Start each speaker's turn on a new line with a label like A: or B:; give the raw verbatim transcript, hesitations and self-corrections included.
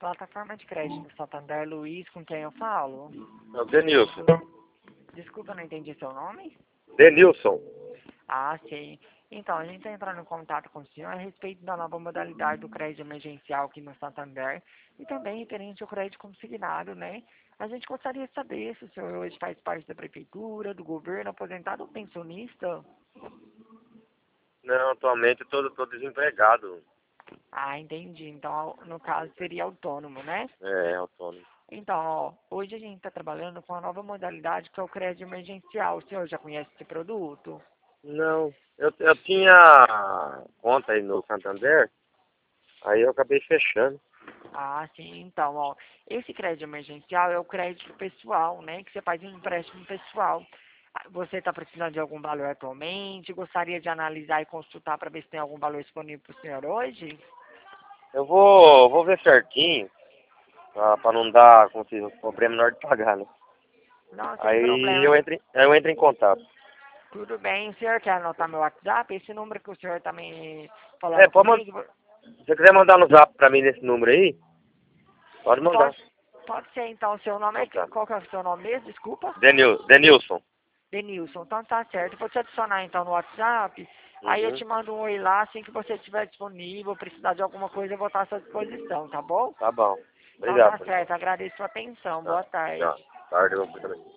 A: Plataforma de crédito Santander, Luiz, com quem eu falo?
B: É o Denilson.
A: Desculpa, eu não entendi seu nome.
B: Denilson.
A: Ah, sim. Então, a gente está entrando em contato com o senhor a respeito da nova modalidade do crédito emergencial aqui no Santander e também referente ao crédito consignado, né? A gente gostaria de saber se o senhor hoje faz parte da prefeitura, do governo, aposentado ou pensionista.
B: Não, atualmente eu tô, tô desempregado.
A: Ah, entendi. Então, no caso, seria autônomo, né?
B: É, autônomo.
A: Então, ó, hoje a gente está trabalhando com a nova modalidade que é o crédito emergencial. O senhor já conhece esse produto?
B: Não, eu, eu tinha conta aí no Santander, aí eu acabei fechando.
A: Ah, sim. Então, ó, esse crédito emergencial é o crédito pessoal, né? Que você faz um empréstimo pessoal. Ah, você está precisando de algum valor atualmente? Gostaria de analisar e consultar para ver se tem algum valor disponível para o senhor hoje?
B: Eu vou, vou ver certinho, pra, pra não dar, como se fosse problema na hora de pagar, né?
A: Não, sem
B: Aí
A: problema.
B: eu entro, em- eu entro em contato.
A: Tudo bem. O senhor quer anotar meu WhatsApp? Esse número que o senhor está me
B: É,
A: falando
B: pode mandar,
A: comigo?
B: se você quiser mandar no zap pra mim nesse número aí, pode mandar.
A: Pode, pode ser, então. O seu nome é...
B: Então tá.
A: Qual que é o seu nome mesmo? Desculpa.
B: Denil, Denilson.
A: Denilson. Então tá certo. Eu vou te adicionar então no WhatsApp. Aí eu
B: Uhum.
A: te mando um oi lá. Assim que você estiver disponível, precisar de alguma coisa, eu vou estar à sua disposição, tá bom?
B: Tá bom.
A: Então tá
B: Obrigado.
A: certo. Agradeço a sua atenção.
B: Tá,
A: Boa tarde.
B: tchau. Tarde, eu vou também.